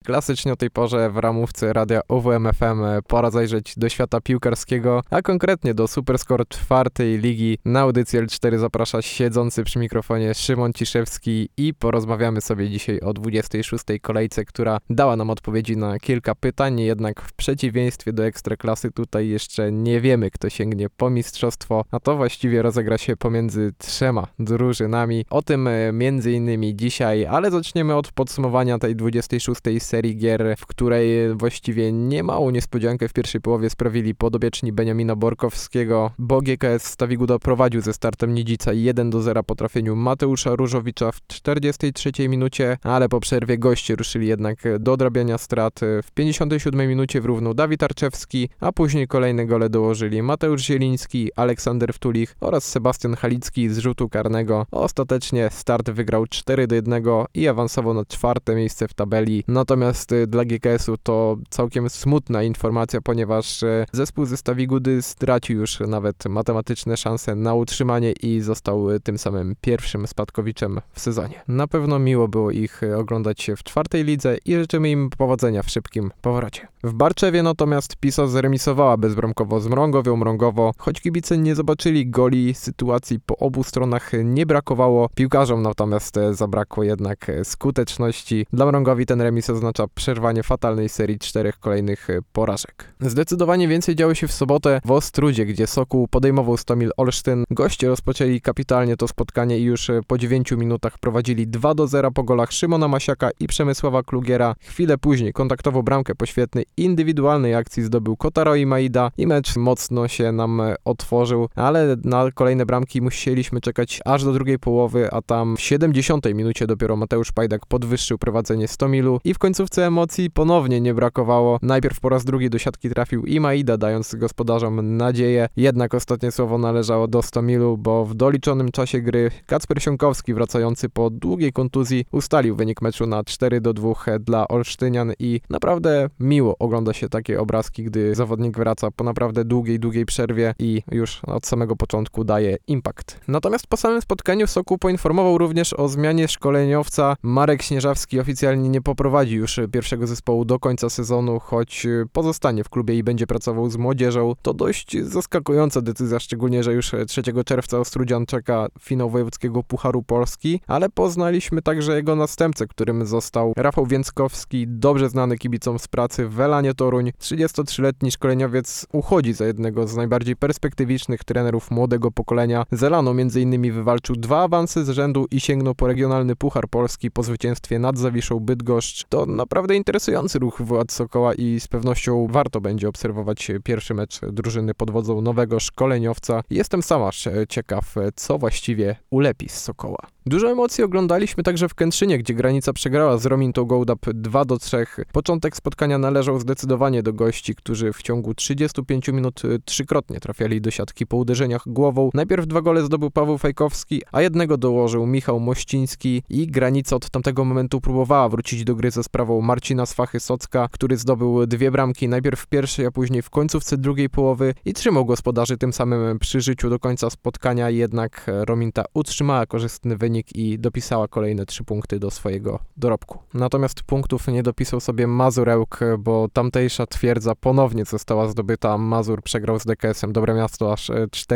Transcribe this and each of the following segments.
klasycznie o tej porze w ramówce radia UWM FM pora zajrzeć do świata piłkarskiego, a konkretnie do Superscore 4. ligi. Na audycję L4 zaprasza siedzący przy mikrofonie Szymon Ciszewski i porozmawiamy sobie dzisiaj o 26. kolejce, która dała nam odpowiedzi na kilka pytań, jednak w przeciwieństwie do Ekstraklasy tutaj jeszcze nie wiemy, kto sięgnie po mistrzostwo, a to właściwie rozegra się pomiędzy trzema drużynami. O tym między innymi dzisiaj, ale zaczniemy od podsumowania tej 26. serii gier, w której właściwie niemałą niespodziankę w pierwszej połowie sprawili podobieczni Beniamina Borkowskiego, bo GKS Stawiguda prowadził ze startem Nidzica 1-0 po trafieniu Mateusza Różowicza w 43 minucie, ale po przerwie goście ruszyli jednak do odrabiania strat. W 57 minucie wrównał Dawid Arczewski, a później kolejne gole dołożyli Mateusz Zieliński, Aleksander Wtulich oraz Sebastian Halicki z rzutu karnego. Ostatecznie start wygrał 4-1 i awansował na 4. miejsce w tabeli. Natomiast dla GKS-u to całkiem smutna informacja, ponieważ zespół ze Stawigudy stracił już nawet matematyczne szanse na utrzymanie i został tym samym pierwszym spadkowiczem w sezonie. Na pewno miło było ich oglądać w 4. lidze i życzymy im powodzenia w szybkim powrocie. W Barczewie natomiast Pisa zremisowała bezbramkowo z Mrągowią Mrągowo. Choć kibice nie zobaczyli goli, sytuacji po obu stronach nie brakowało. Piłkarzom natomiast zabrakło jednak skuteczności. Dla Mrągowi ten remis oznacza przerwanie fatalnej serii 4 kolejnych porażek. Zdecydowanie więcej działo się w sobotę w Ostrudzie, gdzie Sokół podejmował Stomil Olsztyn. Goście rozpoczęli kapitalnie to spotkanie i już po 9 minutach prowadzili 2-0 po golach Szymona Masiaka i Przemysława Klugiera. Chwilę później kontaktową bramkę po świetnej indywidualnej akcji zdobył Kotaro Imaida i mecz mocno się nam otworzył, ale na kolejne bramki musieliśmy czekać aż do drugiej połowy, a tam w 70 minucie dopiero Mateusz Pajdak podwyższył prowadzenie Stomilu i w końcówce emocji ponownie nie brakowało. Najpierw po raz drugi do siatki trafił Imaida, dając gospodarzom nadzieję, jednak ostatnie słowo należało do Stomilu, bo w doliczonym czasie gry Kacper Siąkowski, wracający po długiej kontuzji, ustalił wynik meczu na 4-2 dla Olsztynian i naprawdę miło ogląda się takie obrazki, gdy zawodnik wraca po naprawdę długiej przerwie i już od samego początku daje impact. Natomiast po samym spotkaniu Sokół poinformował również o zmianie szkoleniowca. Marek Śnieżawski oficjalnie nie poprowadzi już pierwszego zespołu do końca sezonu, choć pozostanie w klubie i będzie pracował z młodzieżą. To dość zaskakująca decyzja, szczególnie, że już 3 czerwca Ostrudzian czeka finał wojewódzkiego Pucharu Polski, ale poznaliśmy także jego następcę, którym został Rafał Więckowski, dobrze znany kibicom z pracy w Elanie Toruń. 33-letni szkoleniowiec uchodzi za jednego z najbardziej perspektywicznych trenerów młodego pokolenia. Z Elaną m.in. wywalczył 2 awanse z rzędu i sięgnął po regionalny Puchar Polski po zwycięstwie nad Zawiszą Bydgoszcz. To naprawdę interesujący ruch władz Sokoła i z pewnością warto będzie obserwować pierwszy mecz drużyny pod wodzą nowego szkoleniowca. Jestem sam aż ciekaw, co właściwie ulepi z Sokoła. Dużo emocji oglądaliśmy także w Kętrzynie, gdzie Granica przegrała z Romintą Gołdap 2-3. Początek spotkania należał zdecydowanie do gości, którzy w ciągu 35 minut 3-krotnie trafiali do siatki po uderzeniach głową. Najpierw 2 gole zdobył Paweł Fajkowski, a jednego dołożył Michał Mościński i Granica od tamtego momentu próbowała wrócić do gry za sprawą Marcina Swachy-Socka, który zdobył 2 bramki, najpierw w pierwszej, a później w końcówce drugiej połowy i trzymał gospodarzy tym samym przy życiu do końca spotkania, jednak Rominta utrzymała korzystny wynik i dopisała kolejne 3 punkty do swojego dorobku. Natomiast punktów nie dopisał sobie Mazur Ełk, bo tamtejsza twierdza ponownie została zdobyta. Mazur przegrał z DKS-em Dobre Miasto aż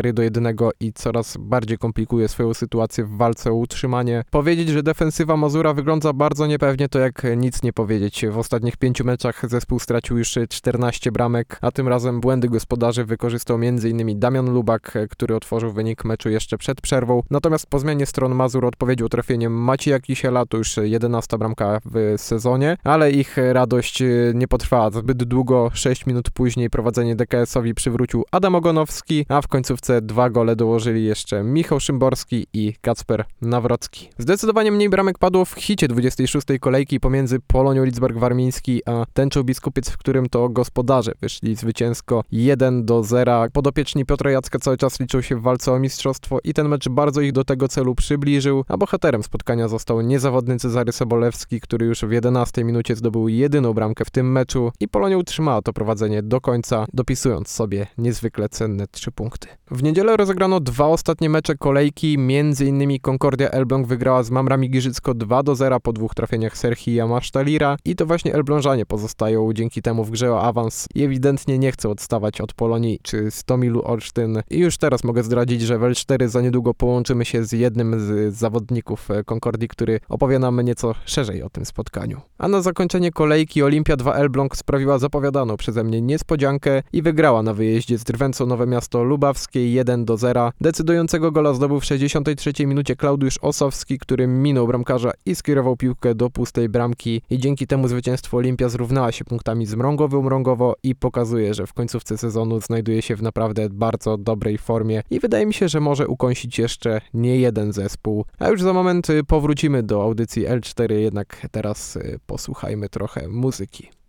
4-1 i coraz bardziej komplikuje swoją sytuację w walce o utrzymanie. Powiedzieć, że defensywa Mazura wygląda bardzo niepewnie, to jak nic nie powiedzieć. W ostatnich 5 meczach zespół stracił już 14 bramek, a tym razem błędy gospodarzy wykorzystał m.in. Damian Lubak, który otworzył wynik meczu jeszcze przed przerwą. Natomiast po zmianie stron Mazur odpowiedział trafieniem Macieja Kisiela, to już 11 bramka w sezonie, ale ich radość nie potrwała zbyt długo. 6 minut później prowadzenie DKS-owi przywrócił Adam Ogonowski, a w końcówce 2 gole dołożyli jeszcze Michał Szymborski i Kacper Nawrocki. Zdecydowanie mniej bramek padło w hicie 26. kolejki pomiędzy Polonią Lidzbark-Warmiński a Tęczą Biskupiec, w którym to gospodarze wyszli zwycięsko 1-0. Podopieczni Piotra Jacka cały czas liczą się w walce o mistrzostwo i ten mecz bardzo ich do tego celu przybliżył. meczu, a bohaterem spotkania został niezawodny Cezary Sobolewski, który już w 11 minucie zdobył jedyną bramkę w tym meczu i Polonia utrzymała to prowadzenie do końca, dopisując sobie niezwykle cenne 3 punkty. W niedzielę rozegrano 2 ostatnie mecze kolejki, m.in. Concordia Elbląg wygrała z Mamrami Giżycko 2-0 po 2 trafieniach Serhii Jamasztalira i to właśnie Elblążanie pozostają dzięki temu w grze o awans i ewidentnie nie chcą odstawać od Polonii czy Stomilu Olsztyn. I już teraz mogę zdradzić, że w L4 za niedługo połączymy się z jednym z zawodników Concordii, który opowie nam nieco szerzej o tym spotkaniu. A na zakończenie kolejki Olimpia 2 Elbląg sprawiła zapowiadaną przeze mnie niespodziankę i wygrała na wyjeździe z Drwęcą Nowe Miasto Lubawskiej 1-0. Decydującego gola zdobył w 63 minucie Klaudiusz Osowski, który minął bramkarza i skierował piłkę do pustej bramki i dzięki temu zwycięstwo Olimpia zrównała się punktami z Mrągowo i pokazuje, że w końcówce sezonu znajduje się w naprawdę bardzo dobrej formie i wydaje mi się, że może ukąsić jeszcze nie jeden zespół. A już za moment powrócimy do audycji L4, jednak teraz posłuchajmy trochę muzyki.